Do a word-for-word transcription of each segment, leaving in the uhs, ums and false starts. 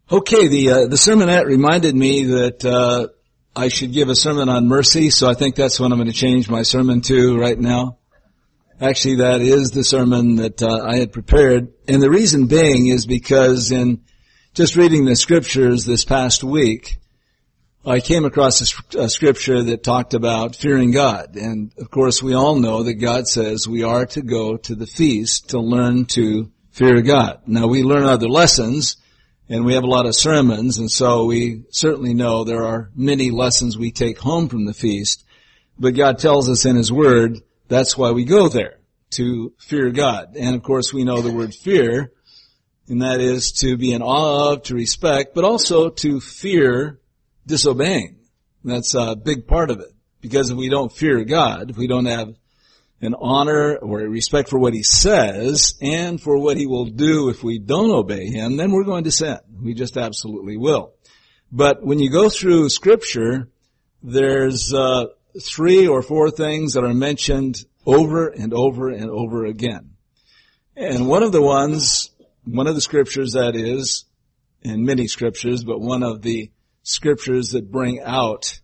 Okay, the uh, the sermonette reminded me that uh I should give a sermon on mercy, so I think that's what I'm going to change my sermon to right now. Actually, that is the sermon that uh, I had prepared, and the reason being is because in just reading the scriptures this past week, I came across a, a scripture that talked about fearing God, and of course we all know that God says we are to go to the feast to learn to fear God. Now we learn other lessons, and we have a lot of sermons, and so we certainly know there are many lessons we take home from the feast. But God tells us in His Word, that's why we go there, to fear God. And of course we know the word fear, and that is to be in awe of, to respect, but also to fear disobeying. That's a big part of it. Because if we don't fear God, if we don't have an honor or a respect for what He says and for what He will do if we don't obey Him, then we're going to sin. We just absolutely will. But when you go through Scripture, there's uh, three or four things that are mentioned over and over and over again. And one of the ones, one of the Scriptures that is, in many Scriptures, but one of the Scriptures that bring out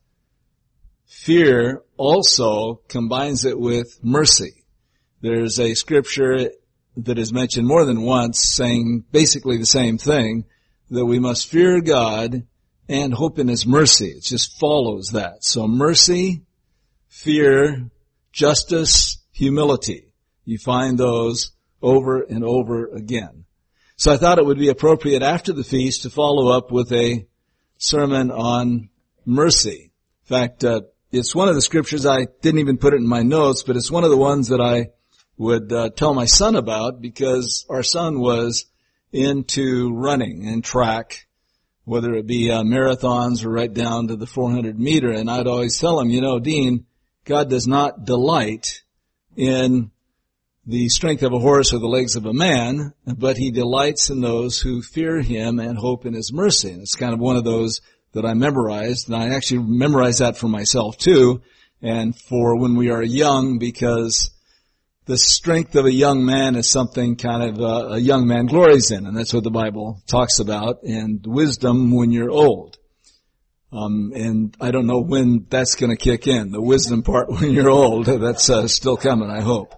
fear also combines it with mercy. There's a scripture that is mentioned more than once saying basically the same thing, that we must fear God and hope in His mercy. It just follows that. So mercy, fear, justice, humility. You find those over and over again. So I thought it would be appropriate after the feast to follow up with a sermon on mercy. In fact, uh, it's one of the scriptures, I didn't even put it in my notes, but it's one of the ones that I would uh, tell my son about, because our son was into running and track, whether it be uh, marathons or right down to the four hundred meter. And I'd always tell him, you know, Dean, God does not delight in the strength of a horse or the legs of a man, but He delights in those who fear Him and hope in His mercy. And it's kind of one of those that I memorized, and I actually memorized that for myself too, and for when we are young, because the strength of a young man is something kind of uh, a young man glories in, and that's what the Bible talks about, and wisdom when you're old. Um, and I don't know when that's going to kick in, the wisdom part when you're old. That's uh, still coming, I hope.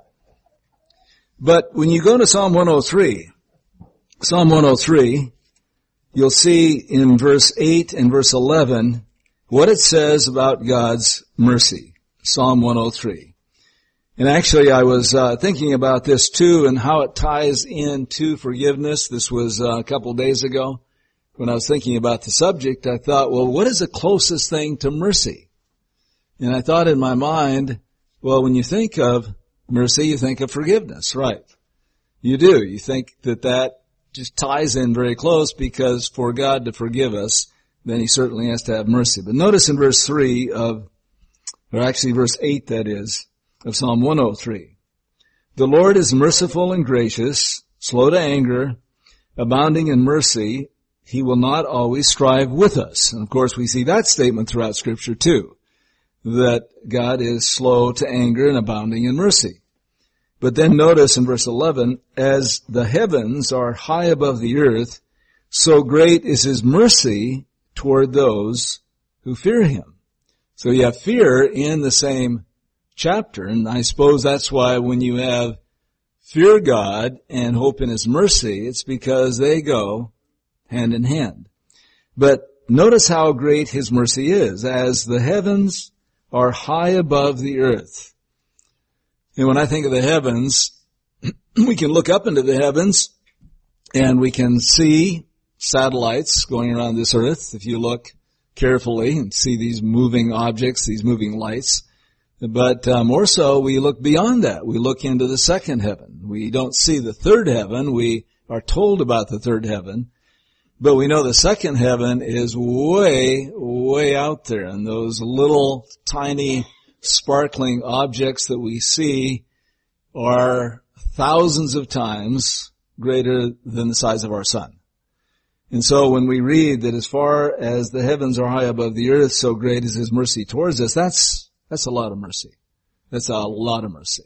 But when you go to Psalm one oh three, Psalm one oh three, you'll see in verse eight and verse eleven what it says about God's mercy. Psalm one oh three. And actually I was uh, thinking about this too and how it ties into forgiveness. This was uh, a couple days ago when I was thinking about the subject. I thought, well, what is the closest thing to mercy? And I thought in my mind, well, when you think of mercy, you think of forgiveness, right? You do. You think that that just ties in very close, because for God to forgive us, then He certainly has to have mercy. But notice in verse three of, or actually verse eight that is, of Psalm one oh three. The Lord is merciful and gracious, slow to anger, abounding in mercy. He will not always strive with us. And of course we see that statement throughout Scripture too, that God is slow to anger and abounding in mercy. But then notice in verse eleven, as the heavens are high above the earth, so great is His mercy toward those who fear Him. So you have fear in the same chapter, and I suppose that's why when you have fear God and hope in His mercy, it's because they go hand in hand. But notice how great His mercy is, as the heavens are high above the earth. And when I think of the heavens, we can look up into the heavens and we can see satellites going around this earth if you look carefully and see these moving objects, these moving lights. But uh, more so, we look beyond that. We look into the second heaven. We don't see the third heaven. We are told about the third heaven. But we know the second heaven is way, way out there. And those little tiny sparkling objects that we see are thousands of times greater than the size of our sun. And so when we read that as far as the heavens are high above the earth, so great is His mercy towards us, that's, that's a lot of mercy. That's a lot of mercy.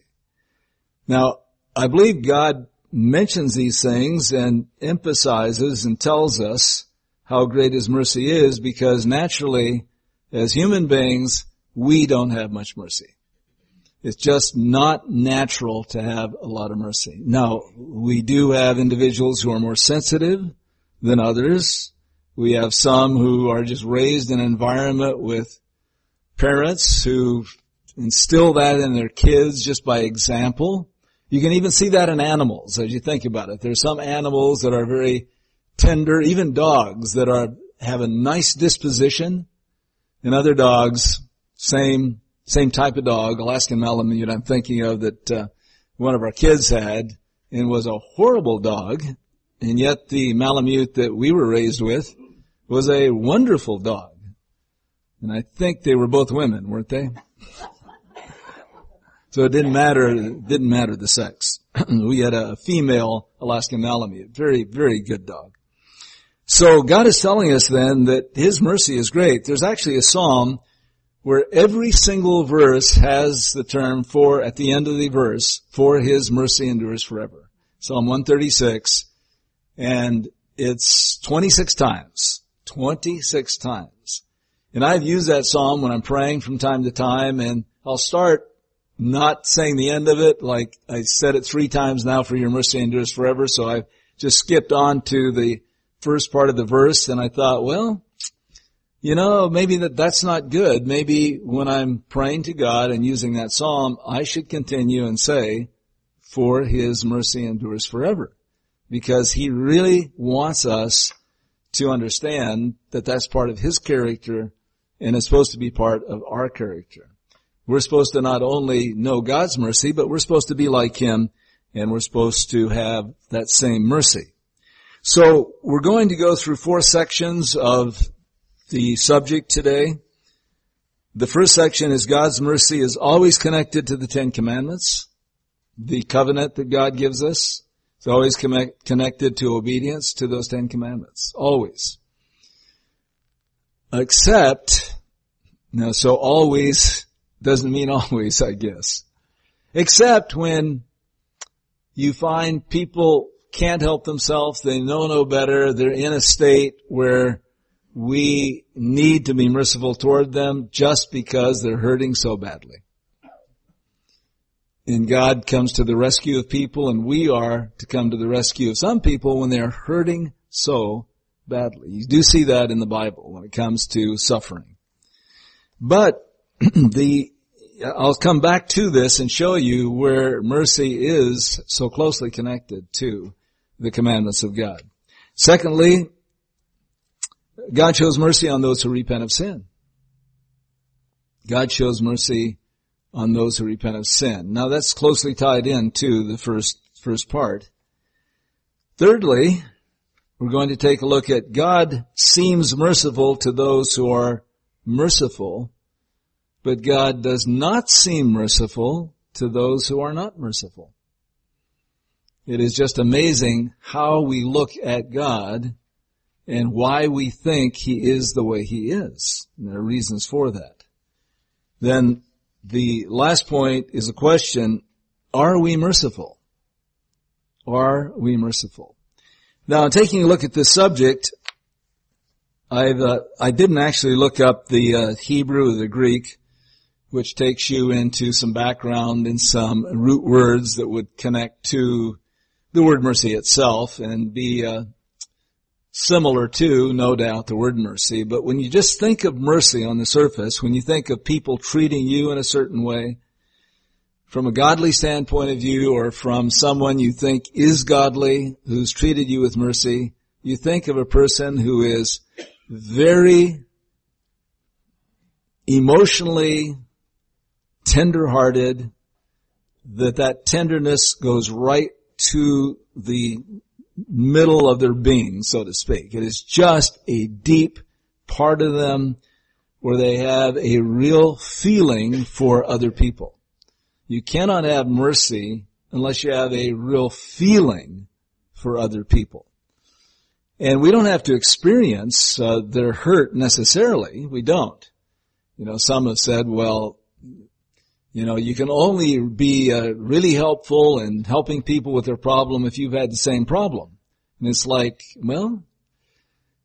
Now, I believe God mentions these things and emphasizes and tells us how great His mercy is, because naturally, as human beings, we don't have much mercy. It's just not natural to have a lot of mercy. Now, we do have individuals who are more sensitive than others. We have some who are just raised in an environment with parents who instill that in their kids just by example. You can even see that in animals as you think about it. There's some animals that are very tender, even dogs that are have a nice disposition, and other dogs, same same type of dog, Alaskan Malamute I'm thinking of that uh, one of our kids had, and was a horrible dog, and yet the Malamute that we were raised with was a wonderful dog. And I think they were both women, weren't they? So it didn't matter, it didn't matter the sex. We had a female Alaskan Malamute, very, very good dog. So God is telling us then that His mercy is great. There's actually a psalm where every single verse has the term for, at the end of the verse, for His mercy endures forever. Psalm one thirty-six, and it's twenty-six times. twenty-six times. And I've used that psalm when I'm praying from time to time, and I'll start not saying the end of it, like I said it three times now, for your mercy endures forever, so I've just skipped on to the first part of the verse, and I thought, well, you know, maybe that that's not good. Maybe when I'm praying to God and using that psalm, I should continue and say, for His mercy endures forever. Because He really wants us to understand that that's part of His character, and it's supposed to be part of our character. We're supposed to not only know God's mercy, but we're supposed to be like Him, and we're supposed to have that same mercy. So we're going to go through four sections of the subject today. The first section is God's mercy is always connected to the Ten Commandments, the covenant that God gives us. It's always connect, connected to obedience to those Ten Commandments. Always. Except, now so always doesn't mean always, I guess. Except when you find people can't help themselves, they know no better, they're in a state where we need to be merciful toward them just because they're hurting so badly. And God comes to the rescue of people, and we are to come to the rescue of some people when they're hurting so badly. You do see that in the Bible when it comes to suffering. But the I'll come back to this and show you where mercy is so closely connected to the commandments of God. Secondly, God shows mercy on those who repent of sin. God shows mercy on those who repent of sin. Now that's closely tied in to the first, first part. Thirdly, we're going to take a look at God seems merciful to those who are merciful, but God does not seem merciful to those who are not merciful. It is just amazing how we look at God and why we think He is the way He is. And there are reasons for that. Then the last point is a question, are we merciful? Are we merciful? Now, taking a look at this subject, I've, uh, I didn't actually look up the uh, Hebrew or the Greek, which takes you into some background and some root words that would connect to the word mercy itself and be uh, similar to, no doubt, the word mercy. But when you just think of mercy on the surface, when you think of people treating you in a certain way, from a godly standpoint of view or from someone you think is godly who's treated you with mercy, you think of a person who is very emotionally tender-hearted, that that tenderness goes right to the middle of their being, so to speak. It is just a deep part of them where they have a real feeling for other people. You cannot have mercy unless you have a real feeling for other people. And we don't have to experience uh, their hurt necessarily. We don't. You know, some have said, well, you know, you can only be uh, really helpful in helping people with their problem if you've had the same problem. And it's like, well,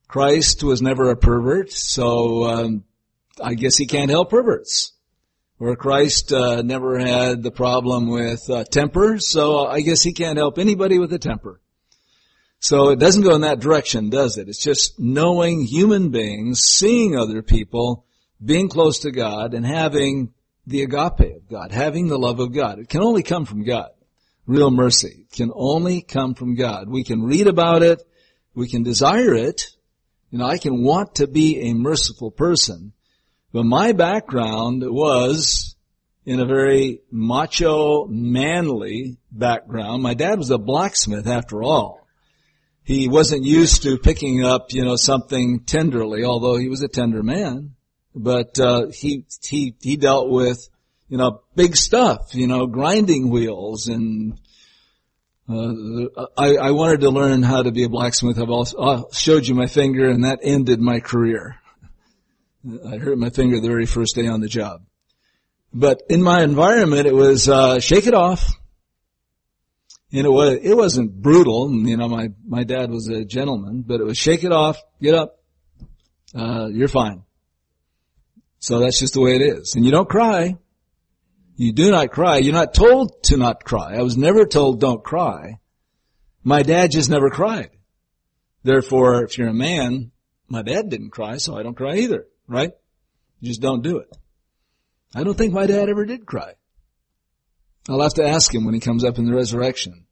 Christ was never a pervert, so um, I guess he can't help perverts. Or Christ uh, never had the problem with uh, temper, so I guess he can't help anybody with a temper. So it doesn't go in that direction, does it? It's just knowing human beings, seeing other people, being close to God, and having the agape of God, having the love of God. It can only come from God. Real mercy can only come from God. We can read about it. We can desire it. You know, I can want to be a merciful person. But my background was in a very macho, manly background. My dad was a blacksmith after all. He wasn't used to picking up, you know, something tenderly, although he was a tender man. But uh, he he he dealt with, you know, big stuff, you know, grinding wheels, and uh, I, I wanted to learn how to be a blacksmith. I've also I showed you my finger, and that ended my career. I hurt my finger the very first day on the job. But in my environment, it was uh, shake it off, and it was it wasn't brutal. You know, my my dad was a gentleman, but it was shake it off, get up, uh, you're fine. So that's just the way it is. And you don't cry. You do not cry. You're not told to not cry. I was never told don't cry. My dad just never cried. Therefore, if you're a man, my dad didn't cry, so I don't cry either, right? You just don't do it. I don't think my dad ever did cry. I'll have to ask him when he comes up in the resurrection.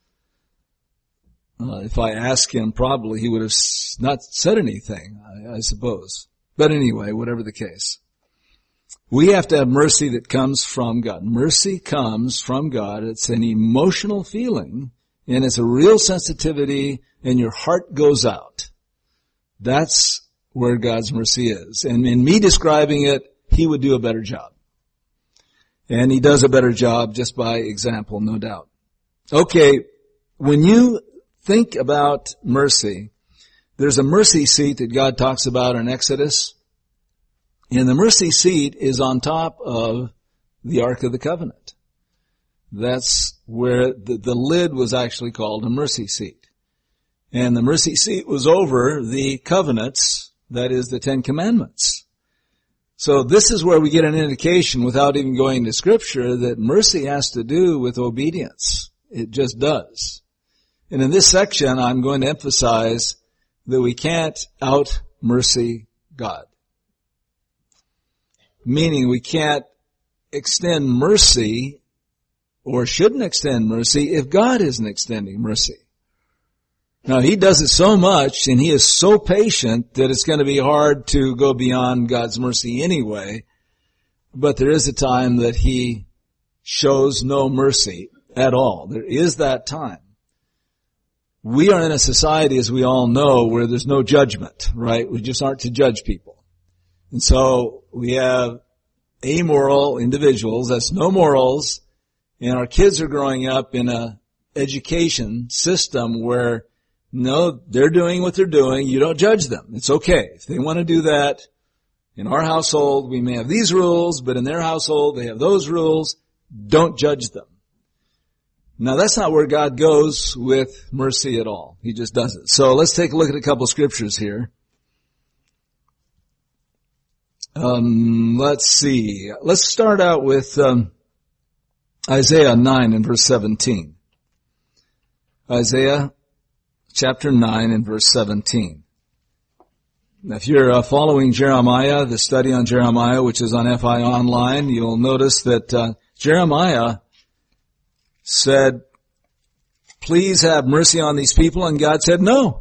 Uh, if I ask him, probably he would have not said anything, I, I suppose. But anyway, whatever the case. We have to have mercy that comes from God. Mercy comes from God. It's an emotional feeling, and it's a real sensitivity, and your heart goes out. That's where God's mercy is. And in me describing it, he would do a better job. And he does a better job just by example, no doubt. Okay, when you think about mercy, there's a mercy seat that God talks about in Exodus. And the mercy seat is on top of the Ark of the Covenant. That's where the, the lid was actually called a mercy seat. And the mercy seat was over the covenants, that is the Ten Commandments. So this is where we get an indication, without even going to Scripture, that mercy has to do with obedience. It just does. And in this section, I'm going to emphasize that we can't out-mercy God. Meaning we can't extend mercy, or shouldn't extend mercy, if God isn't extending mercy. Now, he does it so much, and he is so patient, that it's going to be hard to go beyond God's mercy anyway. But there is a time that he shows no mercy at all. There is that time. We are in a society, as we all know, where there's no judgment, right? We just aren't to judge people. And so we have amoral individuals, that's no morals, and our kids are growing up in a education system where, no, they're doing what they're doing, you don't judge them. It's okay. If they want to do that, in our household we may have these rules, but in their household they have those rules, don't judge them. Now that's not where God goes with mercy at all. He just does it. So let's take a look at a couple scriptures here. Um, let's see. Let's start out with um, Isaiah nine and verse seventeen. Isaiah chapter nine and verse seventeen. Now, if you're uh, following Jeremiah, the study on Jeremiah, which is on F I Online, you'll notice that uh, Jeremiah said, please have mercy on these people, and God said no.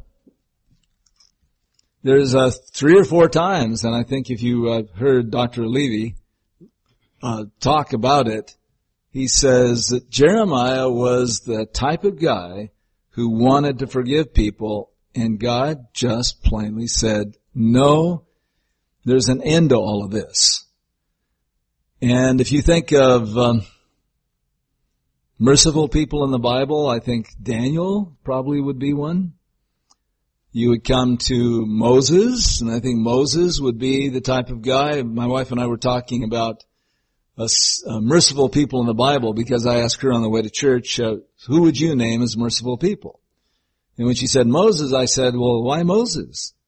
There's uh, three or four times, and I think if you uh, heard Doctor Levy uh, talk about it, he says that Jeremiah was the type of guy who wanted to forgive people, and God just plainly said, no, there's an end to all of this. And if you think of um, merciful people in the Bible, I think Daniel probably would be one. You would come to Moses, and I think Moses would be the type of guy. My wife and I were talking about uh, uh, merciful people in the Bible, because I asked her on the way to church, uh, who would you name as merciful people? And when she said Moses, I said, well, why Moses?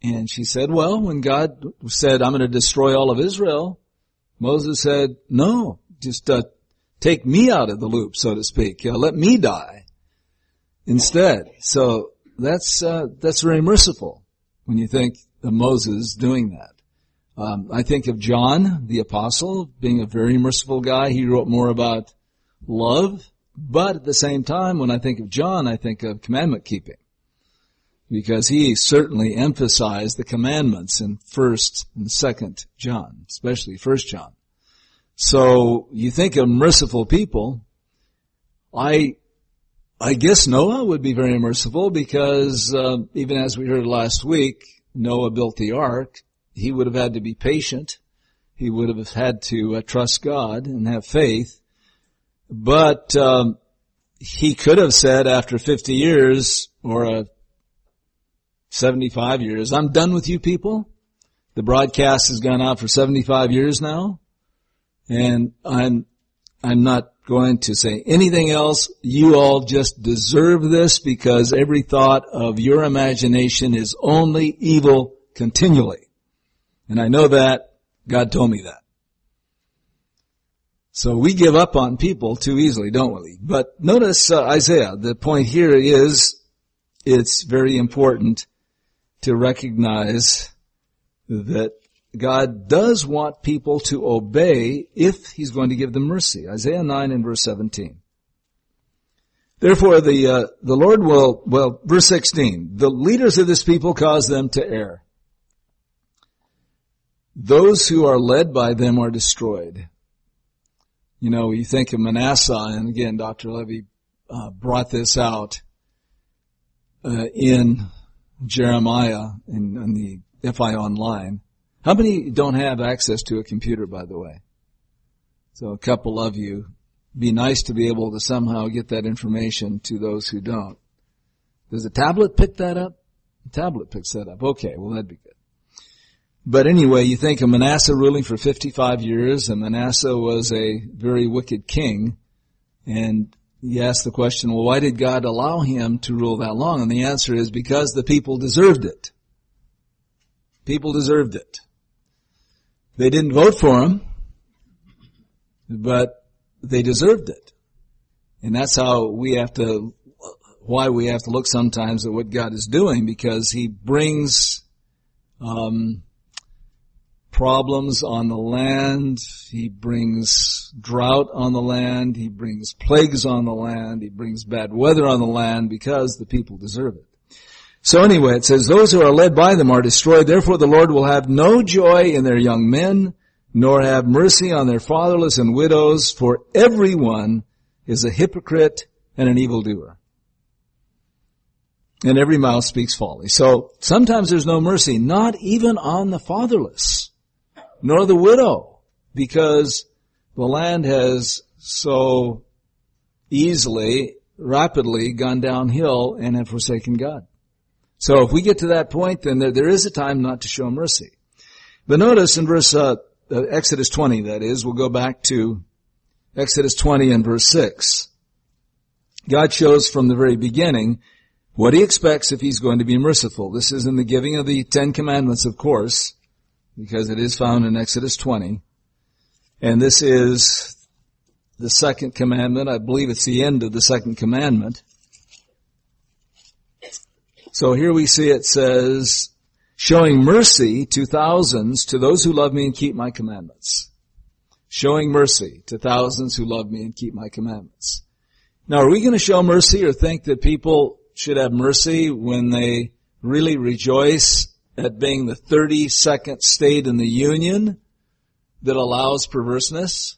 And she said, well, when God said, I'm going to destroy all of Israel, Moses said, no, just uh, take me out of the loop, so to speak. Uh, let me die instead. So that's uh, that's very merciful when you think of Moses doing that. Um, I think of John, the apostle, being a very merciful guy. He wrote more about love. But at the same time, when I think of John, I think of commandment keeping. Because he certainly emphasized the commandments in First and Second John, especially First John. So you think of merciful people. I, I guess Noah would be very merciful because uh, even as we heard last week, Noah built the ark. He would have had to be patient. He would have had to uh, trust God and have faith. But um, he could have said after fifty years or uh, seventy-five years, I'm done with you people. The broadcast has gone out for seventy-five years now, and I'm I'm not going to say anything else. You all just deserve this because every thought of your imagination is only evil continually. And I know that. God told me that. So we give up on people too easily, don't we? But notice uh, Isaiah. The point here is it's very important to recognize that God does want people to obey if He's going to give them mercy. Isaiah nine and verse seventeen. Therefore the uh, the Lord will, well, verse sixteen, the leaders of this people cause them to err. Those who are led by them are destroyed. You know, you think of Manasseh, and again, Doctor Levy uh, brought this out uh, in Jeremiah in, in the F I Online. How many don't have access to a computer, by the way? So a couple of you. Be nice to be able to somehow get that information to those who don't. Does the tablet pick that up? The tablet picks that up. Okay, well that'd be good. But anyway, you think of Manasseh ruling for fifty-five years, and Manasseh was a very wicked king. And you ask the question, well, why did God allow him to rule that long? And the answer is because the people deserved it. People deserved it. They didn't vote for him, but they deserved it. And that's how we have to, why we have to look sometimes at what God is doing, because He brings um problems on the land. He brings drought on the land. He brings plagues on the land. He brings bad weather on the land because the people deserve it. So anyway, it says, those who are led by them are destroyed. Therefore the Lord will have no joy in their young men, nor have mercy on their fatherless and widows, for everyone is a hypocrite and an evildoer. And every mouth speaks folly. So sometimes there's no mercy, not even on the fatherless, nor the widow, because the land has so easily, rapidly gone downhill and have forsaken God. So if we get to that point, then there, there is a time not to show mercy. But notice in verse, uh, uh, Exodus twenty, that is, we'll go back to Exodus twenty and verse six. God shows from the very beginning what He expects if He's going to be merciful. This is in the giving of the Ten Commandments, of course, because it is found in Exodus twenty. And this is the second commandment. I believe it's the end of the second commandment. So here we see it says, showing mercy to thousands, to those who love me and keep my commandments. Showing mercy to thousands who love me and keep my commandments. Now, are we going to show mercy or think that people should have mercy when they really rejoice at being the thirty-second state in the Union that allows perverseness?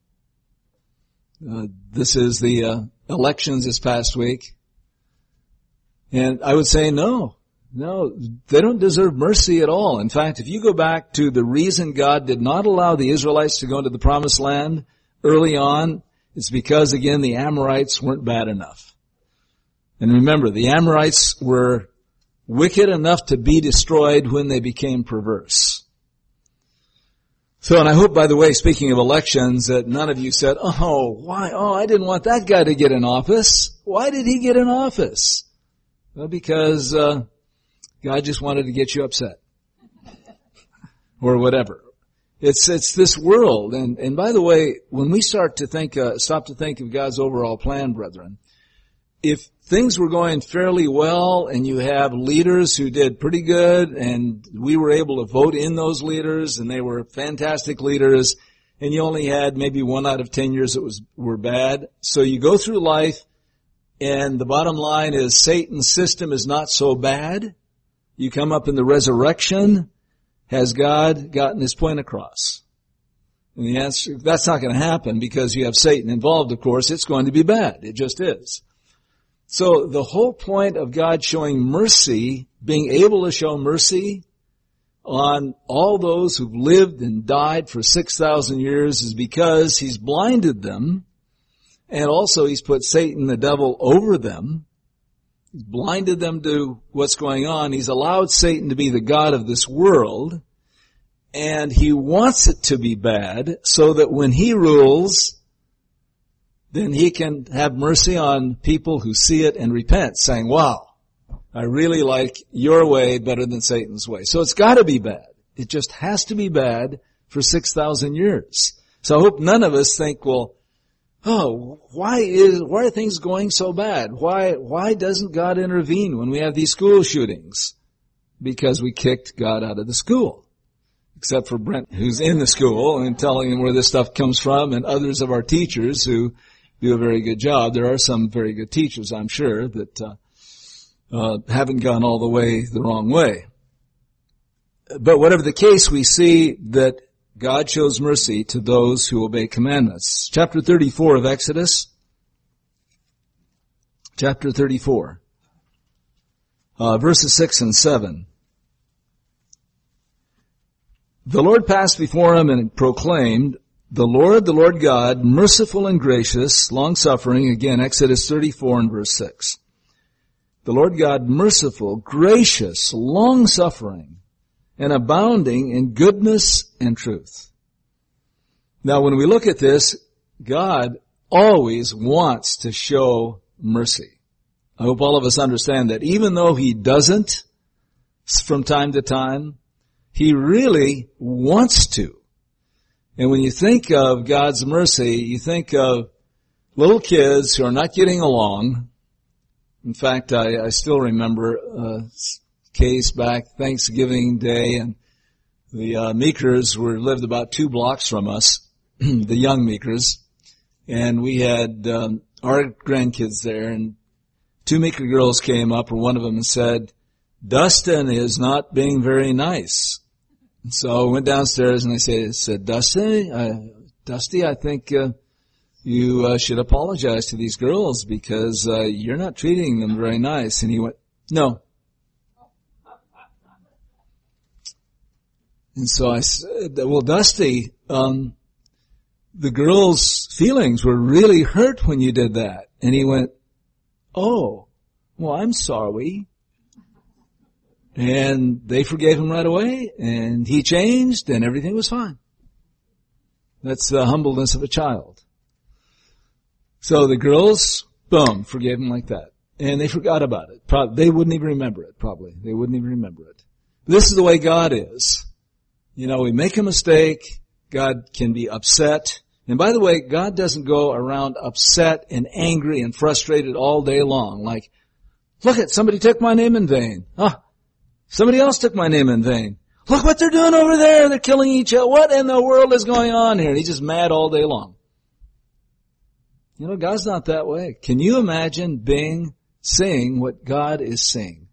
Uh, this is the uh, elections this past week. And I would say no. No, they don't deserve mercy at all. In fact, if you go back to the reason God did not allow the Israelites to go into the Promised Land early on, it's because, again, the Amorites weren't bad enough. And remember, the Amorites were wicked enough to be destroyed when they became perverse. So, and I hope, by the way, speaking of elections, that none of you said, oh, why, oh, I didn't want that guy to get in office. Why did he get in office? Well, because uh, God just wanted to get you upset. Or whatever. It's, it's this world. And, and by the way, when we start to think, uh, stop to think of God's overall plan, brethren, if things were going fairly well and you have leaders who did pretty good and we were able to vote in those leaders and they were fantastic leaders and you only had maybe one out of ten years that was, were bad. So you go through life and the bottom line is Satan's system is not so bad. You come up in the resurrection. Has God gotten his point across? And the answer, that's not going to happen because you have Satan involved, of course. It's going to be bad. It just is. So the whole point of God showing mercy, being able to show mercy on all those who've lived and died for six thousand years is because he's blinded them, and also he's put Satan, the devil, over them. He's blinded them to what's going on. He's allowed Satan to be the god of this world, and he wants it to be bad so that when he rules, then he can have mercy on people who see it and repent, saying, wow, I really like your way better than Satan's way. So it's got to be bad. It just has to be bad for six thousand years. So I hope none of us think, well, oh, why is, why are things going so bad? Why, why doesn't God intervene when we have these school shootings? Because we kicked God out of the school. Except for Brent, who's in the school and telling him where this stuff comes from, and others of our teachers who do a very good job. There are some very good teachers, I'm sure, that uh, uh haven't gone all the way the wrong way. But whatever the case, we see that God shows mercy to those who obey commandments. Chapter thirty-four of Exodus. Chapter thirty-four. Uh, verses six and seven. The Lord passed before him and proclaimed, the Lord, the Lord God, merciful and gracious, long-suffering. Again, Exodus thirty-four and verse six. The Lord God, merciful, gracious, long-suffering, and abounding in goodness and truth. Now, when we look at this, God always wants to show mercy. I hope all of us understand that. Even though he doesn't from time to time, he really wants to. And when you think of God's mercy, you think of little kids who are not getting along. In fact, I, I still remember a case back Thanksgiving Day, and the uh, Meekers were lived about two blocks from us, the young Meekers, and we had um, our grandkids there, and two Meeker girls came up, or one of them, and said, Dustin is not being very nice. So I went downstairs and I said, said Dusty, uh, Dusty, I think uh, you uh, should apologize to these girls because uh, you're not treating them very nice. And he went, no. And so I said, well, Dusty, um, the girls' feelings were really hurt when you did that. And he went, oh, well, I'm sorry. And they forgave him right away, and he changed, and everything was fine. That's the humbleness of a child. So the girls, boom, forgave him like that. And they forgot about it. Probably, they wouldn't even remember it, probably. They wouldn't even remember it. This is the way God is. You know, we make a mistake, God can be upset. And by the way, God doesn't go around upset and angry and frustrated all day long. Like, look at, somebody took my name in vain. Ah. Somebody else took my name in vain. Look what they're doing over there. They're killing each other. What in the world is going on here? And he's just mad all day long. You know, God's not that way. Can you imagine being, seeing what God is seeing?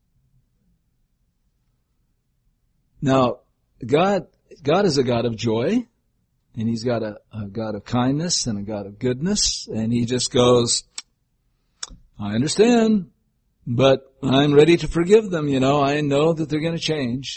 Now, God, God is a God of joy, and he's got a, a God of kindness and a God of goodness, and he just goes, I understand. But I'm ready to forgive them, you know. I know that they're going to change.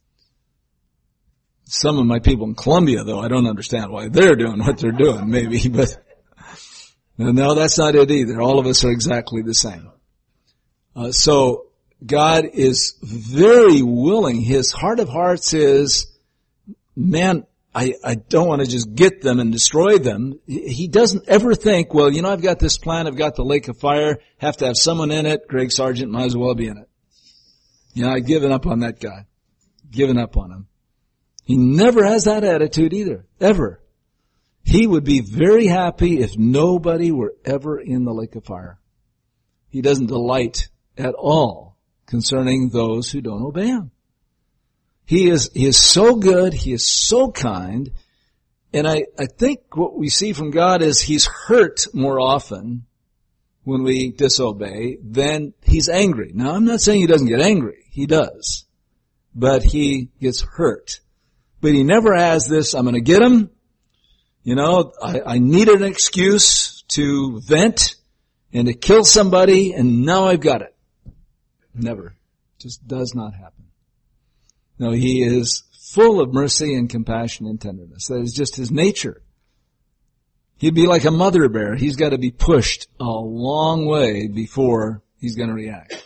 Some of my people in Colombia, though, I don't understand why they're doing what they're doing, maybe. But no, that's not it either. All of us are exactly the same. Uh, so God is very willing. His heart of hearts is, man, I, I don't want to just get them and destroy them. He doesn't ever think, well, you know, I've got this plan, I've got the lake of fire, have to have someone in it, Greg Sargent might as well be in it. Yeah, I've given up on that guy. Given up on him. He never has that attitude either. Ever. He would be very happy if nobody were ever in the lake of fire. He doesn't delight at all concerning those who don't obey him. He is, he is so good, he is so kind, and I, I think what we see from God is he's hurt more often when we disobey than he's angry. Now, I'm not saying he doesn't get angry. He does. But he gets hurt. But he never has this, I'm going to get him. You know, I, I needed an excuse to vent and to kill somebody, and now I've got it. Never. Just does not happen. No, he is full of mercy and compassion and tenderness. That is just his nature. He'd be like a mother bear. He's got to be pushed a long way before he's going to react.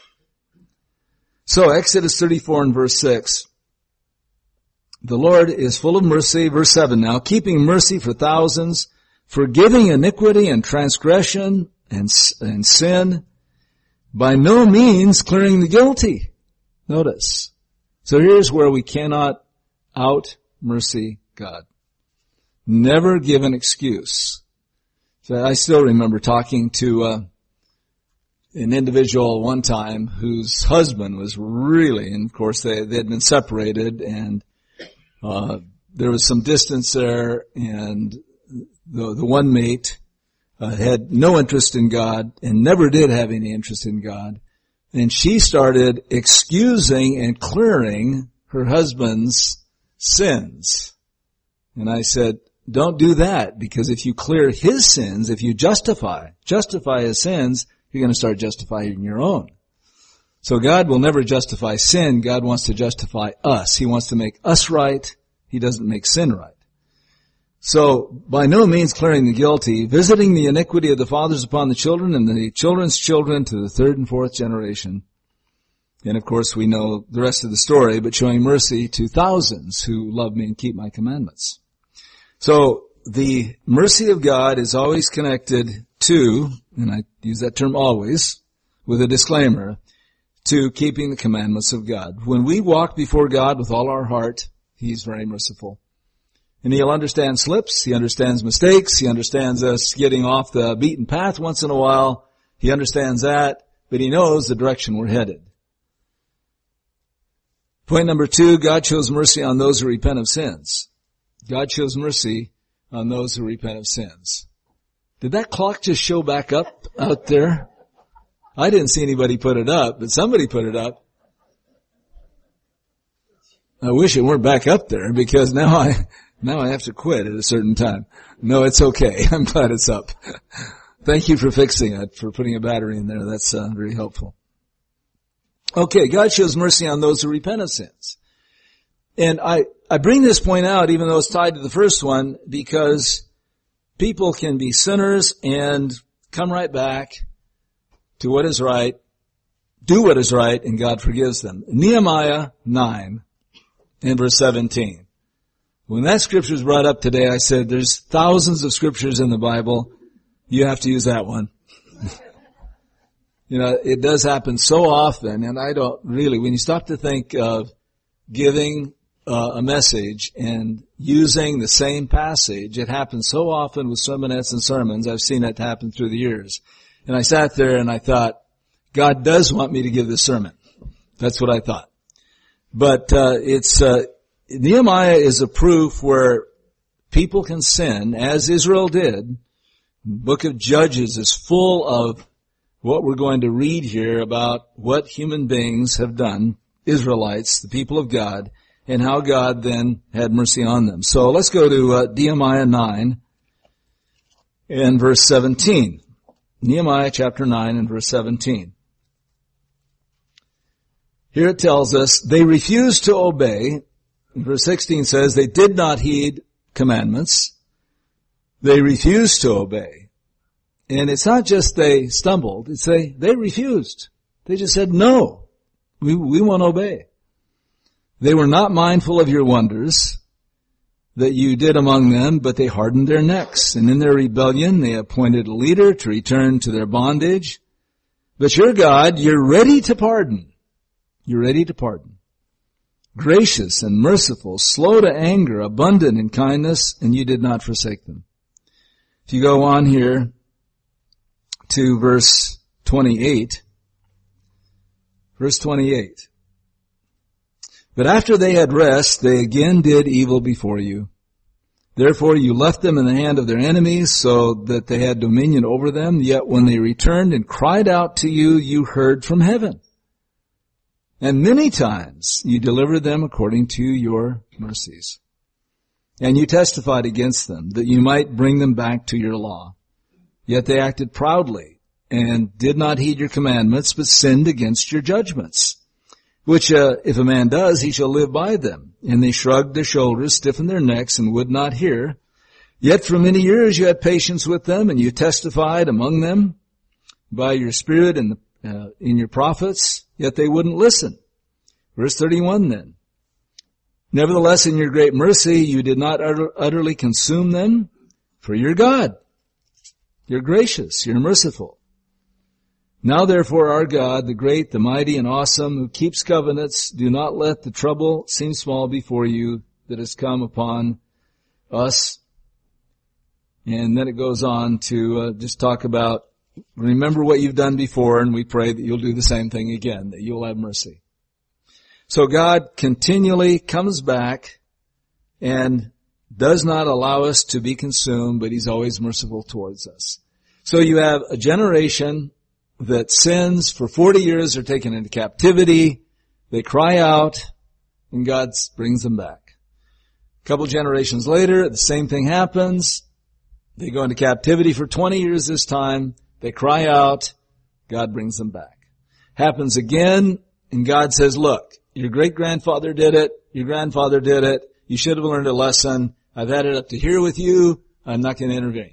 So, Exodus thirty-four and verse six. The Lord is full of mercy, verse seven now, keeping mercy for thousands, forgiving iniquity and transgression and, and sin, by no means clearing the guilty. Notice. So here's where we cannot out-mercy God. Never give an excuse. So I still remember talking to uh, an individual one time whose husband was really, and of course they, they had been separated, and uh, there was some distance there, and the, the one mate uh, had no interest in God and never did have any interest in God. And she started excusing and clearing her husband's sins. And I said, don't do that, because if you clear his sins, if you justify, justify his sins, you're going to start justifying your own. So God will never justify sin. God wants to justify us. He wants to make us right. He doesn't make sin right. So, by no means clearing the guilty, visiting the iniquity of the fathers upon the children and the children's children to the third and fourth generation. And of course we know the rest of the story, but showing mercy to thousands who love me and keep my commandments. So, the mercy of God is always connected to, and I use that term always, with a disclaimer, to keeping the commandments of God. When we walk before God with all our heart, He's very merciful. And He'll understand slips, He understands mistakes, He understands us getting off the beaten path once in a while. He understands that, but He knows the direction we're headed. Point number two, God shows mercy on those who repent of sins. God shows mercy on those who repent of sins. Did that clock just show back up out there? I didn't see anybody put it up, but somebody put it up. I wish it weren't back up there, because now I, now I have to quit at a certain time. No, it's okay. I'm glad it's up. Thank you for fixing it, for putting a battery in there. That's uh, very helpful. Okay, God shows mercy on those who repent of sins. And I, I bring this point out, even though it's tied to the first one, because people can be sinners and come right back to what is right, do what is right, and God forgives them. Nehemiah nine and verse seventeen. When that scripture was brought up today, I said, there's thousands of scriptures in the Bible. You have to use that one. You know, it does happen so often, and I don't really, when you stop to think of giving uh, a message and using the same passage, it happens so often with sermonettes and sermons. I've seen that happen through the years. And I sat there and I thought, God does want me to give this sermon. That's what I thought. But uh, it's uh, Nehemiah is a proof where people can sin, as Israel did. The book of Judges is full of what we're going to read here about what human beings have done, Israelites, the people of God, and how God then had mercy on them. So let's go to uh, Nehemiah nine and verse seventeen. Nehemiah chapter nine and verse seventeen. Here it tells us, they refused to obey. Verse sixteen says, they did not heed commandments. They refused to obey. And it's not just they stumbled, it's they, they refused. They just said, no, we, we won't obey. They were not mindful of your wonders that you did among them, but they hardened their necks. And in their rebellion, they appointed a leader to return to their bondage. But your God, you're ready to pardon. You're ready to pardon. Gracious and merciful, slow to anger, abundant in kindness, and you did not forsake them. If you go on here to verse twenty-eight, verse twenty-eight. But after they had rest, they again did evil before you. Therefore you left them in the hand of their enemies, so that they had dominion over them. Yet when they returned and cried out to you, you heard from heaven. And many times you delivered them according to your mercies. And you testified against them, that you might bring them back to your law. Yet they acted proudly, and did not heed your commandments, but sinned against your judgments. Which, uh, if a man does, he shall live by them. And they shrugged their shoulders, stiffened their necks, and would not hear. Yet for many years you had patience with them, and you testified among them by your Spirit and uh, in your prophets, yet they wouldn't listen. Verse thirty-one then. Nevertheless, in your great mercy, you did not utter, utterly consume them, for you're God. You're gracious, you're merciful. Now therefore our God, the great, the mighty, and awesome, who keeps covenants, do not let the trouble seem small before you that has come upon us. And then it goes on to uh, just talk about, remember what you've done before, and we pray that you'll do the same thing again, that you'll have mercy. So God continually comes back and does not allow us to be consumed, but He's always merciful towards us. So you have a generation that sins for forty years, are taken into captivity, they cry out, and God brings them back. A couple generations later, the same thing happens. They go into captivity for twenty years this time, they cry out, God brings them back. Happens again, and God says, look, your great-grandfather did it, your grandfather did it, you should have learned a lesson, I've had it up to here with you, I'm not going to intervene.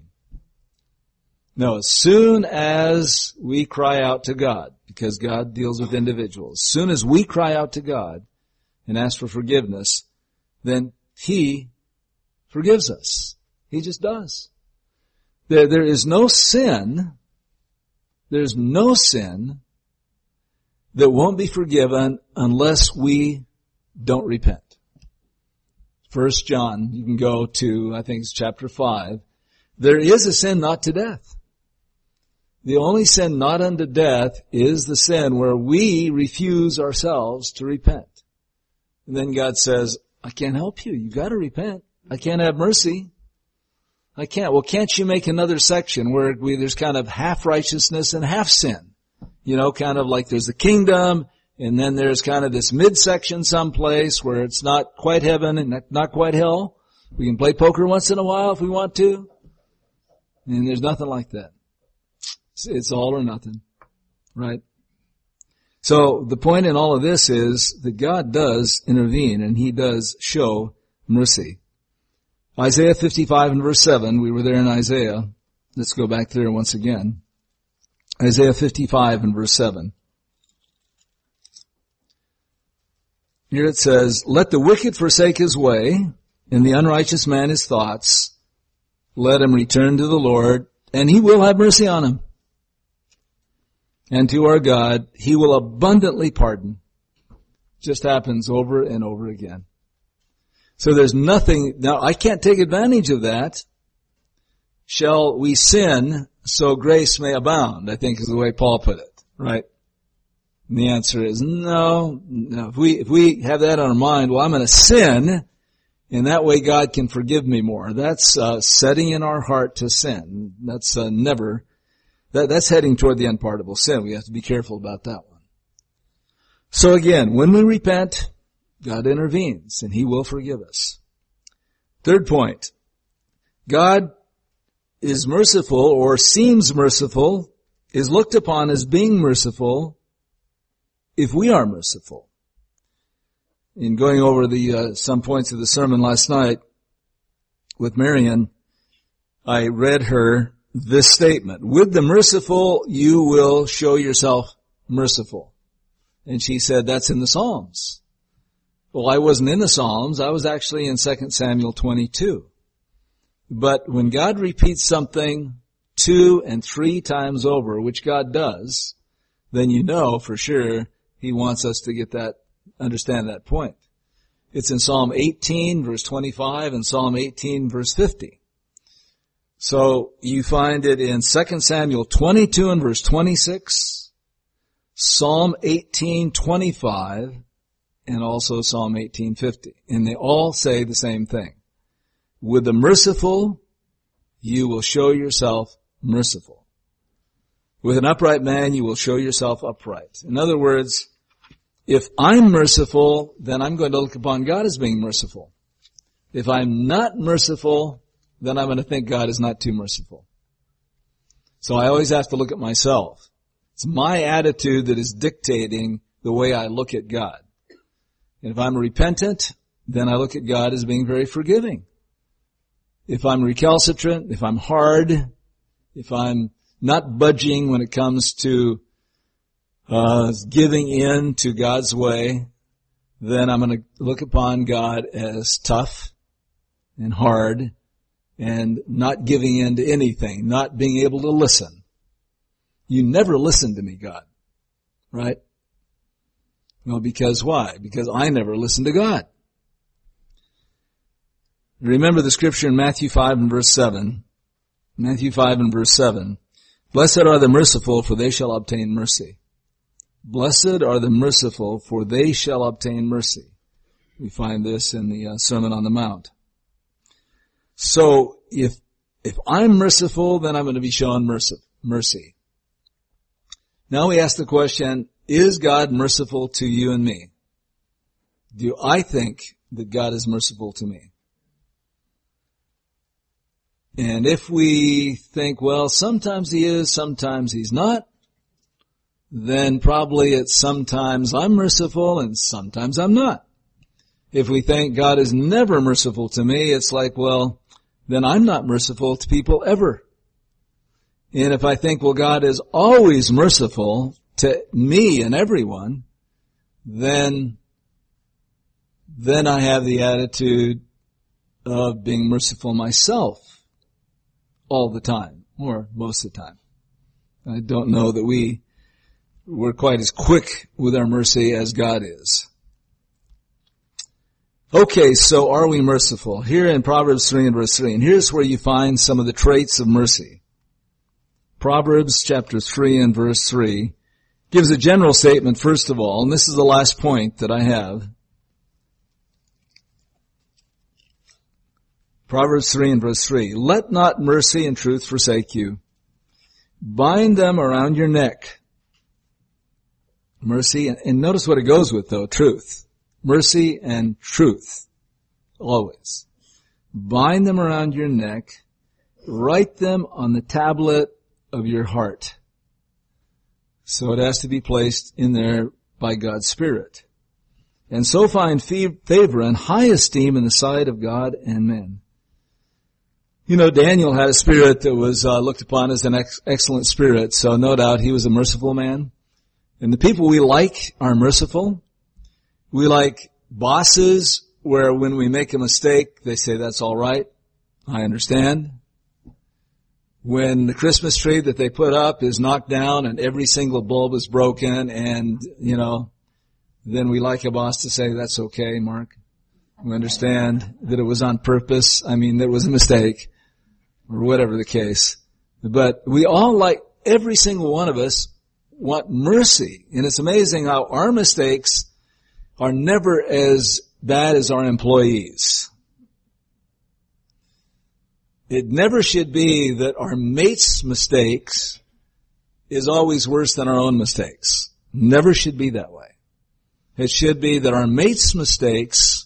No, as soon as we cry out to God, because God deals with individuals, as soon as we cry out to God and ask for forgiveness, then He forgives us. He just does. There, there is no sin, there's no sin that won't be forgiven unless we don't repent. First John, you can go to, I think it's chapter five. There is a sin not to death. The only sin not unto death is the sin where we refuse ourselves to repent. And then God says, I can't help you. You've got to repent. I can't have mercy. I can't. Well, can't you make another section where we, there's kind of half righteousness and half sin? You know, kind of like there's the kingdom, and then there's kind of this midsection someplace where it's not quite heaven and not quite hell. We can play poker once in a while if we want to. And there's nothing like that. It's all or nothing, right? So the point in all of this is that God does intervene and He does show mercy. Isaiah fifty-five and verse seven, we were there in Isaiah. Let's go back there once again. Isaiah fifty-five and verse seven. Here it says, let the wicked forsake his way, and the unrighteous man his thoughts. Let him return to the Lord, and He will have mercy on him. And to our God, He will abundantly pardon. Just happens over and over again. So there's nothing, now I can't take advantage of that. Shall we sin so grace may abound? I think is the way Paul put it, right? And the answer is no, no. If we, if we have that on our mind, well, I'm going to sin, and that way God can forgive me more. That's, uh, setting in our heart to sin. That's, uh, never That, that's heading toward the unpardonable sin. We have to be careful about that one. So again, when we repent, God intervenes and He will forgive us. Third point. God is merciful or seems merciful, is looked upon as being merciful if we are merciful. In going over the uh, some points of the sermon last night with Marion, I read her this statement, with the merciful you will show yourself merciful. And she said, that's in the Psalms. Well, I wasn't in the Psalms. I was actually in Second Samuel twenty-two. But when God repeats something two and three times over, which God does, then you know for sure He wants us to get that, understand that point. It's in Psalm eighteen, verse twenty-five, and Psalm eighteen, verse fifty. So you find it in Second Samuel twenty-two and verse twenty-six, Psalm eighteen, twenty-five, and also Psalm eighteen, fifty. And they all say the same thing. With the merciful, you will show yourself merciful. With an upright man, you will show yourself upright. In other words, if I'm merciful, then I'm going to look upon God as being merciful. If I'm not merciful, then I'm going to think God is not too merciful. So I always have to look at myself. It's my attitude that is dictating the way I look at God. And if I'm repentant, then I look at God as being very forgiving. If I'm recalcitrant, if I'm hard, if I'm not budging when it comes to uh giving in to God's way, then I'm going to look upon God as tough and hard and not giving in to anything, not being able to listen. You never listen to me, God. Right? Well, because why? Because I never listen to God. Remember the scripture in Matthew five and verse seven. Matthew five and verse seven. Blessed are the merciful, for they shall obtain mercy. Blessed are the merciful, for they shall obtain mercy. We find this in the uh, Sermon on the Mount. So, if, if I'm merciful, then I'm going to be shown mercy. mercy. Now we ask the question, is God merciful to you and me? Do I think that God is merciful to me? And if we think, well, sometimes He is, sometimes He's not, then probably it's sometimes I'm merciful and sometimes I'm not. If we think God is never merciful to me, it's like, well, then I'm not merciful to people ever. And if I think, well, God is always merciful to me and everyone, then, then I have the attitude of being merciful myself all the time, or most of the time. I don't know that we, we're quite as quick with our mercy as God is. Okay, so are we merciful? Here in Proverbs three and verse three, and here's where you find some of the traits of mercy. Proverbs chapter three and verse three gives a general statement, first of all, and this is the last point that I have. Proverbs three and verse three. Let not mercy and truth forsake you. Bind them around your neck. Mercy, and notice what it goes with though, truth. Mercy and truth. Always. Bind them around your neck. Write them on the tablet of your heart. So it has to be placed in there by God's Spirit. And so find favor and high esteem in the sight of God and men. You know, Daniel had a spirit that was uh, looked upon as an ex- excellent spirit, so no doubt he was a merciful man. And the people we like are merciful. We like bosses where when we make a mistake, they say, that's all right. I understand. When the Christmas tree that they put up is knocked down and every single bulb is broken and, you know, then we like a boss to say, that's okay, Mark. We understand that it was on purpose. I mean, there was a mistake or whatever the case. But we all like, every single one of us want mercy. And it's amazing how our mistakes are never as bad as our employees. It never should be that our mate's mistakes is always worse than our own mistakes. Never should be that way. It should be that our mate's mistakes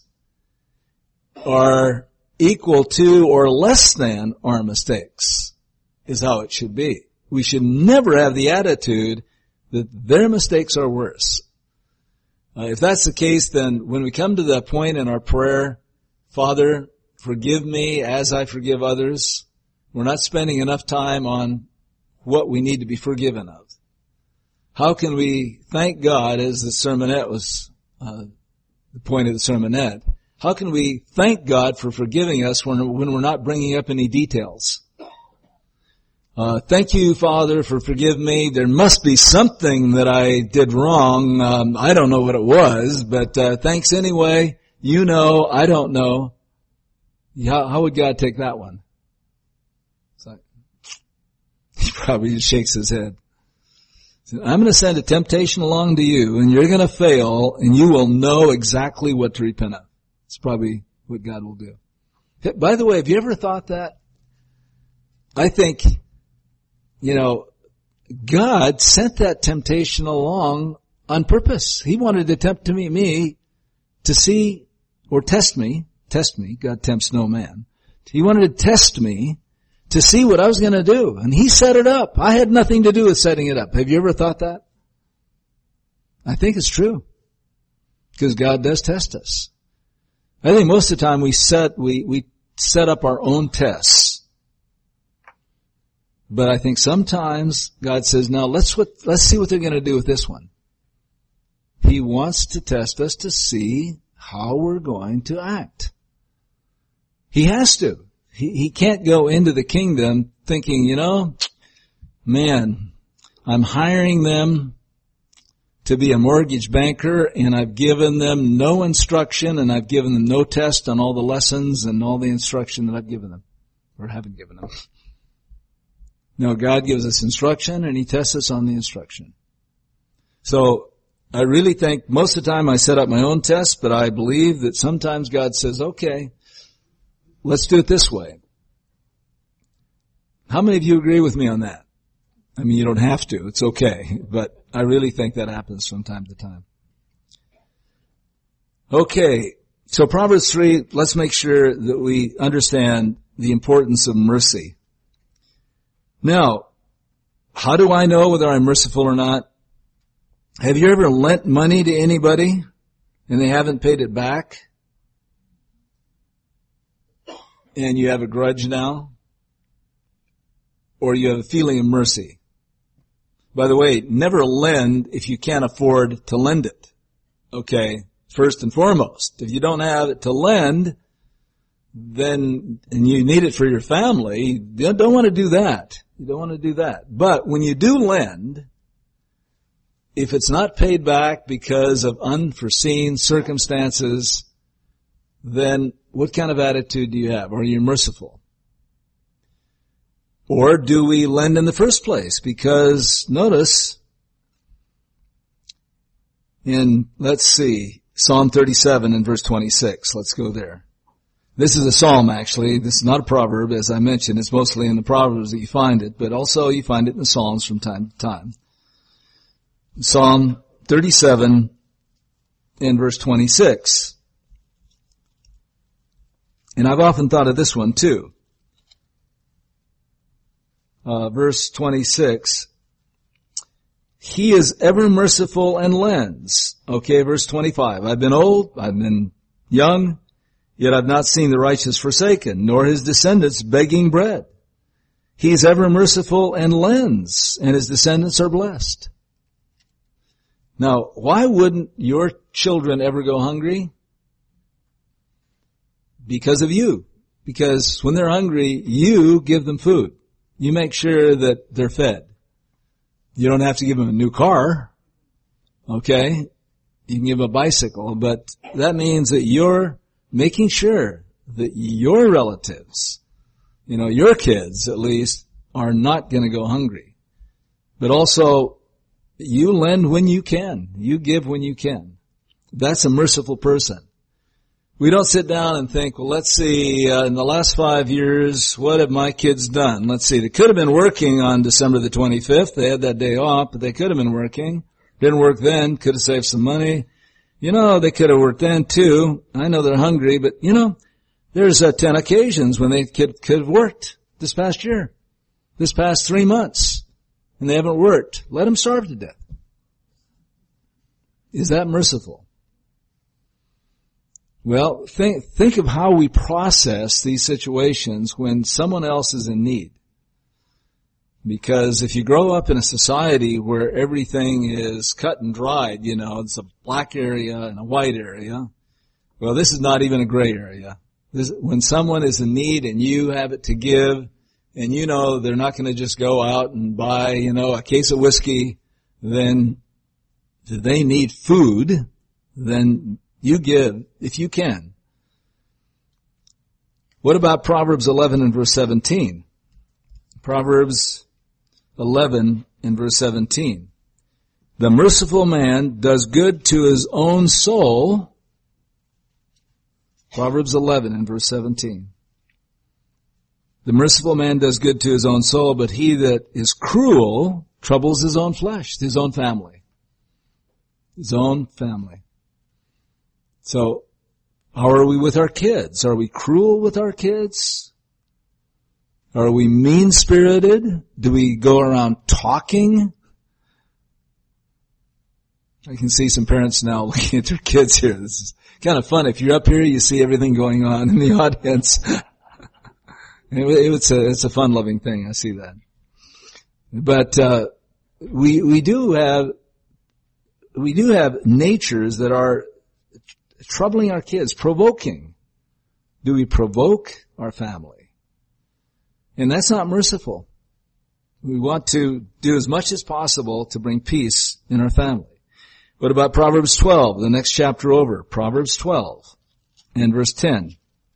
are equal to or less than our mistakes, is how it should be. We should never have the attitude that their mistakes are worse. Uh, if that's the case, then when we come to that point in our prayer, Father, forgive me as I forgive others, we're not spending enough time on what we need to be forgiven of. How can we thank God, as the sermonette was, uh, the point of the sermonette, how can we thank God for forgiving us when, when we're not bringing up any details? Uh, thank you, Father, for forgiving me. There must be something that I did wrong. Um, I don't know what it was, but uh, thanks anyway. You know, I don't know. How, how would God take that one? It's like, he probably just shakes his head. I'm going to send a temptation along to you, and you're going to fail, and you will know exactly what to repent of. It's probably what God will do. By the way, have you ever thought that? I think, you know, God sent that temptation along on purpose. He wanted to tempt me, me to see or test me. Test me. God tempts no man. He wanted to test me to see what I was going to do. And he set it up. I had nothing to do with setting it up. Have you ever thought that? I think it's true. Because God does test us. I think most of the time we set, we, we set up our own tests. But I think sometimes God says, now let's what, let's see what they're going to do with this one. He wants to test us to see how we're going to act. He has to. He, he can't go into the kingdom thinking, you know, man, I'm hiring them to be a mortgage banker, and I've given them no instruction, and I've given them no test on all the lessons and all the instruction that I've given them, or haven't given them. No, God gives us instruction, and He tests us on the instruction. So, I really think most of the time I set up my own tests, but I believe that sometimes God says, okay, let's do it this way. How many of you agree with me on that? I mean, you don't have to. It's okay. But I really think that happens from time to time. Okay. So Proverbs three, let's make sure that we understand the importance of mercy. Now, how do I know whether I'm merciful or not? Have you ever lent money to anybody and they haven't paid it back? And you have a grudge now? Or you have a feeling of mercy? By the way, never lend if you can't afford to lend it. Okay? First and foremost. If you don't have it to lend, then, and you need it for your family, you don't want to do that. You don't want to do that. But when you do lend, if it's not paid back because of unforeseen circumstances, then what kind of attitude do you have? Are you merciful? Or do we lend in the first place? Because notice, in, let's see, Psalm thirty-seven and verse twenty-six. Let's go there. This is a psalm, actually. This is not a proverb, as I mentioned. It's mostly in the Proverbs that you find it, but also you find it in the Psalms from time to time. Psalm thirty-seven and verse twenty-six. And I've often thought of this one too. Uh, verse twenty-six. He is ever merciful and lends. Okay, verse twenty-five. I've been old, I've been young, yet I've not seen the righteous forsaken, nor his descendants begging bread. He is ever merciful and lends, and his descendants are blessed. Now, why wouldn't your children ever go hungry? Because of you. Because when they're hungry, you give them food. You make sure that they're fed. You don't have to give them a new car. Okay? You can give them a bicycle, but that means that you're making sure that your relatives, you know, your kids at least, are not going to go hungry. But also, you lend when you can. You give when you can. That's a merciful person. We don't sit down and think, well, let's see, uh, in the last five years, what have my kids done? Let's see, they could have been working on December the twenty-fifth. They had that day off, but they could have been working. Didn't work then, could have saved some money. You know, they could have worked then too. I know they're hungry, but you know, there's uh, ten occasions when they could, could have worked this past year, this past three months, and they haven't worked. Let them starve to death. Is that merciful? Well, think, think of how we process these situations when someone else is in need. Because if you grow up in a society where everything is cut and dried, you know, it's a black area and a white area. Well, this is not even a gray area. This, when someone is in need and you have it to give, and you know they're not going to just go out and buy, you know, a case of whiskey, then they need food, then you give if you can. What about Proverbs eleven and verse seventeen? Proverbs eleven and verse seventeen. The merciful man does good to his own soul. Proverbs eleven and verse seventeen. The merciful man does good to his own soul, but he that is cruel troubles his own flesh, his own family. His own family. So, how are we with our kids? Are we cruel with our kids? Are we mean-spirited? Do we go around talking? I can see some parents now looking at their kids here. This is kind of fun. If you're up here, you see everything going on in the audience. It's a, it's a fun-loving thing. I see that. But, uh, we, we do have, we do have natures that are troubling our kids, provoking. Do we provoke our family? And that's not merciful. We want to do as much as possible to bring peace in our family. What about Proverbs twelve, the next chapter over? Proverbs twelve and verse ten.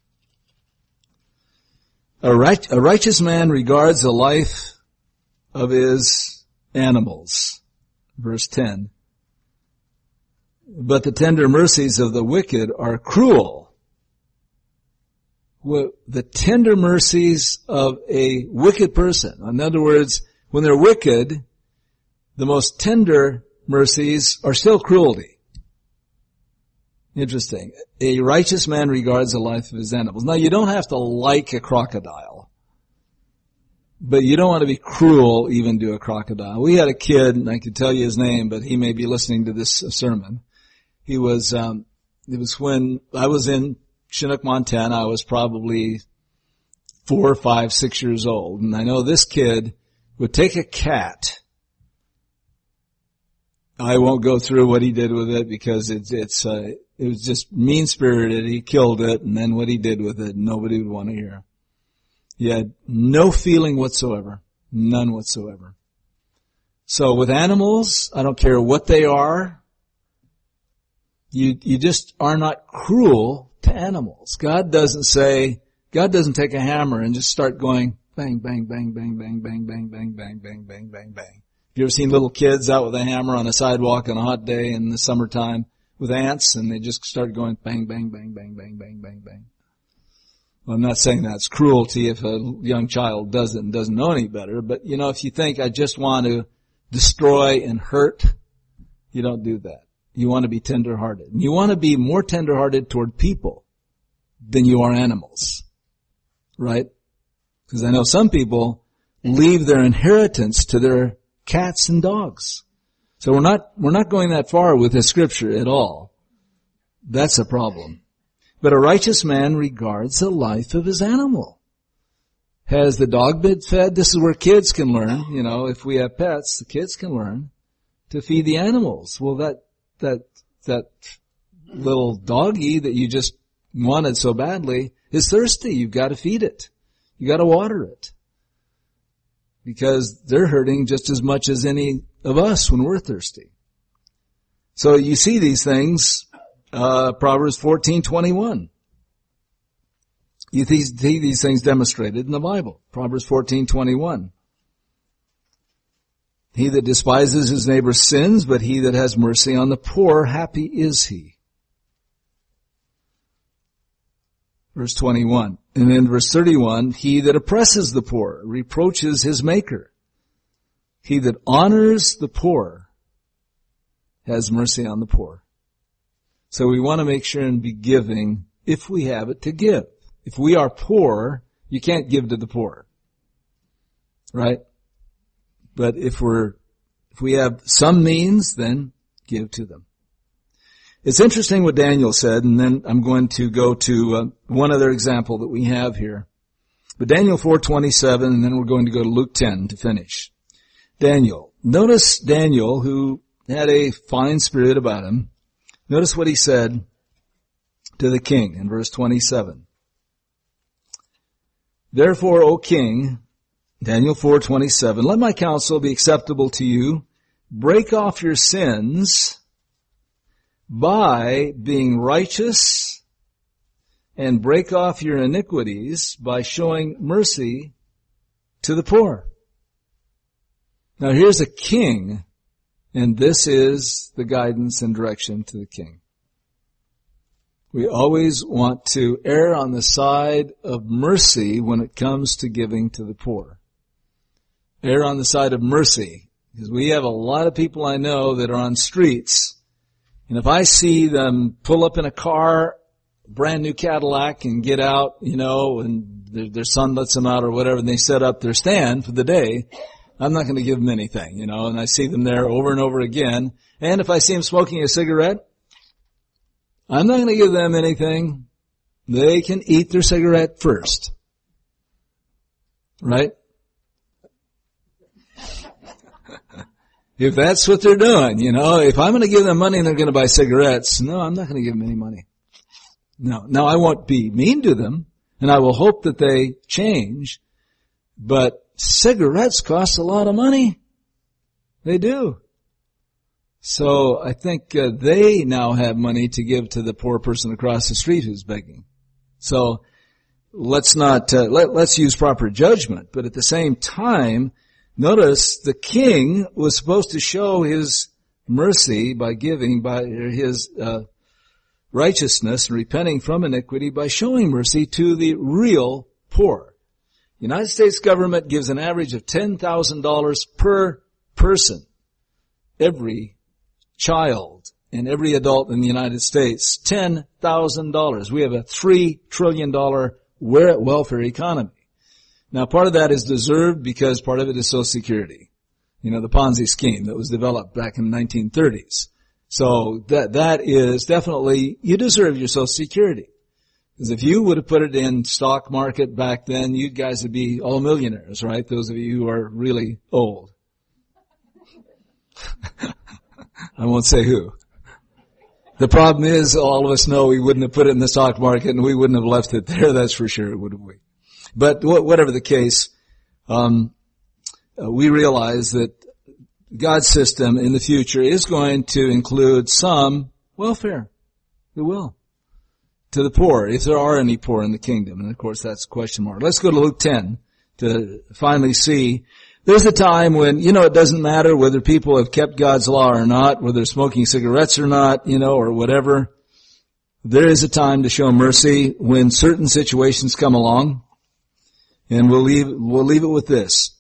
A, right, a righteous man regards the life of his animals. Verse ten. But the tender mercies of the wicked are cruel. Well, the tender mercies of a wicked person. In other words, when they're wicked, the most tender mercies are still cruelty. Interesting. A righteous man regards the life of his animals. Now, you don't have to like a crocodile, but you don't want to be cruel even to a crocodile. We had a kid, and I could tell you his name, but he may be listening to this sermon. He was, um, it was when I was in Chinook, Montana. I was probably four, five, six years old. And I know this kid would take a cat. I won't go through what he did with it because it's, it's, uh, it was just mean-spirited. He killed it, and then what he did with it, nobody would want to hear. He had no feeling whatsoever. None whatsoever. So with animals, I don't care what they are, you, you just are not cruel to animals. God doesn't say, God doesn't take a hammer and just start going bang, bang, bang, bang, bang, bang, bang, bang, bang, bang, bang, bang, bang. You ever seen little kids out with a hammer on a sidewalk on a hot day in the summertime with ants, and they just start going bang, bang, bang, bang, bang, bang, bang, bang? Well, I'm not saying that's cruelty if a young child does it and doesn't know any better, but you know, if you think I just want to destroy and hurt, you don't do that. You want to be tender-hearted. And you want to be more tender-hearted toward people than you are animals. Right? Because I know some people leave their inheritance to their cats and dogs. So we're not, we're not going that far with this scripture at all. That's a problem. But a righteous man regards the life of his animal. Has the dog been fed? This is where kids can learn. You know, if we have pets, the kids can learn to feed the animals. Well, that, that, that little doggy that you just wanted so badly is thirsty. You've got to feed it. You got to water it. Because they're hurting just as much as any of us when we're thirsty. So you see these things, uh, Proverbs fourteen twenty-one. You see these things demonstrated in the Bible. Proverbs fourteen twenty-one. He that despises his neighbor sins, but he that has mercy on the poor, happy is he. Verse twenty-one. And then verse thirty-one, he that oppresses the poor reproaches his maker. He that honors the poor has mercy on the poor. So we want to make sure and be giving if we have it to give. If we are poor, you can't give to the poor. Right? But if we're, if we have some means, then give to them. It's interesting what Daniel said, and then I'm going to go to uh, one other example that we have here. But Daniel four twenty-seven, and then we're going to go to Luke ten to finish. Daniel. Notice Daniel, who had a fine spirit about him. Notice what he said to the king in verse twenty-seven. Therefore, O king, Daniel four twenty-seven, let my counsel be acceptable to you. Break off your sins by being righteous, and break off your iniquities by showing mercy to the poor. Now here's a king, and this is the guidance and direction to the king. We always want to err on the side of mercy when it comes to giving to the poor. Err on the side of mercy, because we have a lot of people I know that are on streets, and if I see them pull up in a car, brand new Cadillac, and get out, you know, and their, their son lets them out or whatever, and they set up their stand for the day, I'm not going to give them anything, you know, and I see them there over and over again. And if I see them smoking a cigarette, I'm not going to give them anything. They can eat their cigarette first. Right? If that's what they're doing, you know, if I'm going to give them money and they're going to buy cigarettes, no, I'm not going to give them any money. No. Now, I won't be mean to them, and I will hope that they change, but cigarettes cost a lot of money. They do. So I think uh, they now have money to give to the poor person across the street who's begging. So let's not, uh, let, let's use proper judgment, but at the same time, notice the king was supposed to show his mercy by giving, by his uh, righteousness and repenting from iniquity by showing mercy to the real poor. The United States government gives an average of ten thousand dollars per person, every child and every adult in the United States, ten thousand dollars. We have a three trillion dollars welfare economy. Now, part of that is deserved because part of it is Social Security. You know, the Ponzi scheme that was developed back in the nineteen thirties. So that, that is definitely, you deserve your Social Security. Because if you would have put it in stock market back then, you guys would be all millionaires, right? Those of you who are really old. I won't say who. The problem is, all of us know we wouldn't have put it in the stock market and we wouldn't have left it there, that's for sure, wouldn't we? But whatever the case, um, we realize that God's system in the future is going to include some welfare. It will. To the poor, if there are any poor in the kingdom. And of course that's a question mark. Let's go to Luke ten to finally see. There's a time when, you know, it doesn't matter whether people have kept God's law or not, whether they're smoking cigarettes or not, you know, or whatever. There is a time to show mercy when certain situations come along. And we'll leave, we'll leave it with this.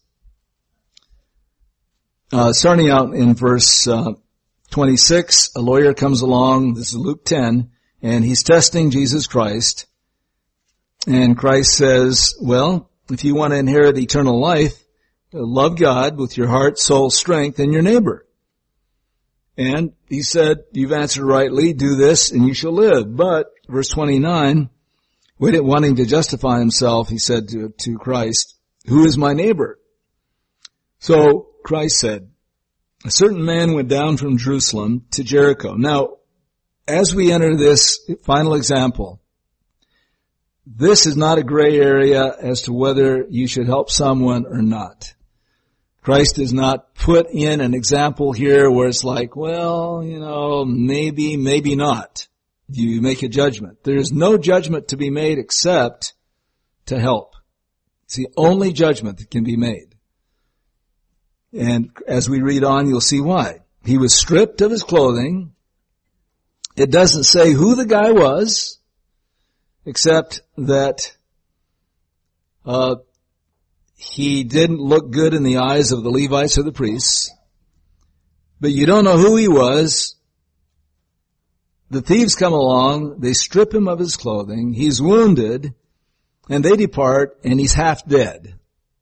Uh, starting out in verse, uh, twenty-six, a lawyer comes along, this is Luke ten, and he's testing Jesus Christ. And Christ says, well, if you want to inherit eternal life, love God with your heart, soul, strength, and your neighbor. And he said, you've answered rightly, do this and you shall live. But, verse twenty-nine, wanting to justify himself, he said to, to Christ, who is my neighbor? So Christ said, a certain man went down from Jerusalem to Jericho. Now, as we enter this final example, this is not a gray area as to whether you should help someone or not. Christ does not put in an example here where it's like, well, you know, maybe, maybe not. You make a judgment. There is no judgment to be made except to help. It's the only judgment that can be made. And as we read on, you'll see why. He was stripped of his clothing. It doesn't say who the guy was, except that uh he didn't look good in the eyes of the Levites or the priests. But you don't know who he was. The thieves come along, they strip him of his clothing, he's wounded, and they depart, and he's half dead.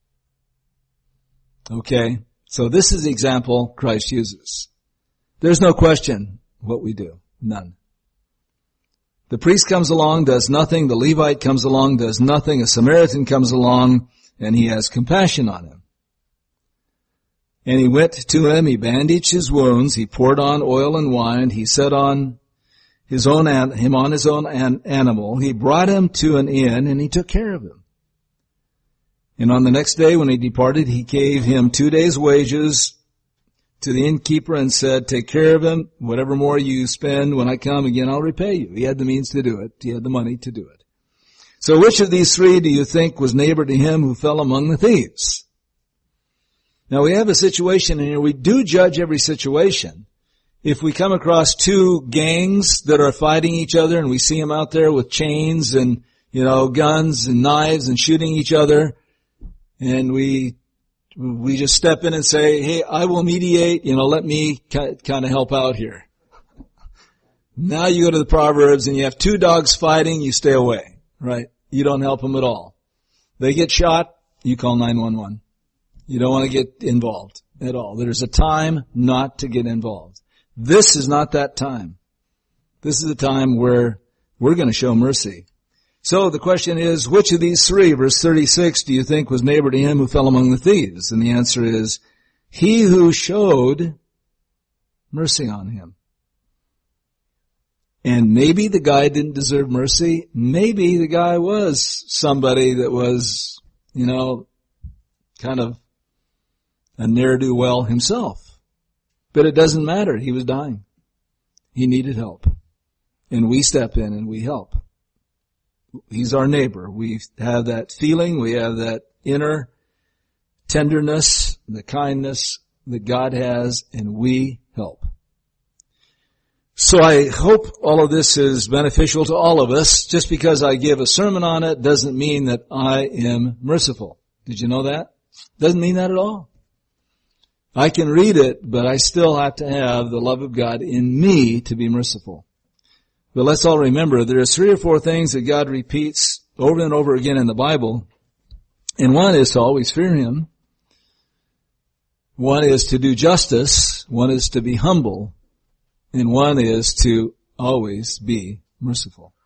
Okay? So this is the example Christ uses. There's no question what we do. None. The priest comes along, does nothing. The Levite comes along, does nothing. A Samaritan comes along, and he has compassion on him. And he went to him, he bandaged his wounds, he poured on oil and wine, he set on his own an- him on his own an- animal, he brought him to an inn, and he took care of him. And on the next day when he departed, he gave him two days' wages to the innkeeper and said, take care of him. Whatever more you spend, when I come again, I'll repay you. He had the means to do it. He had the money to do it. So which of these three do you think was neighbor to him who fell among the thieves? Now we have a situation in here. We do judge every situation. If we come across two gangs that are fighting each other and we see them out there with chains and, you know, guns and knives and shooting each other, and we we just step in and say, hey, I will mediate, you know, let me kind of help out here. Now you go to the Proverbs and you have two dogs fighting, you stay away, right? You don't help them at all. They get shot, you call nine one one. You don't want to get involved at all. There's a time not to get involved. This is not that time. This is a time where we're going to show mercy. So the question is, which of these three, verse thirty-six, do you think was neighbor to him who fell among the thieves? And the answer is, he who showed mercy on him. And maybe the guy didn't deserve mercy. Maybe the guy was somebody that was, you know, kind of a ne'er-do-well himself. But it doesn't matter. He was dying. He needed help. And we step in and we help. He's our neighbor. We have that feeling. We have that inner tenderness, the kindness that God has, and we help. So I hope all of this is beneficial to all of us. Just because I give a sermon on it doesn't mean that I am merciful. Did you know that? Doesn't mean that at all. I can read it, but I still have to have the love of God in me to be merciful. But let's all remember, there are three or four things that God repeats over and over again in the Bible. And one is to always fear Him. One is to do justice. One is to be humble. And one is to always be merciful.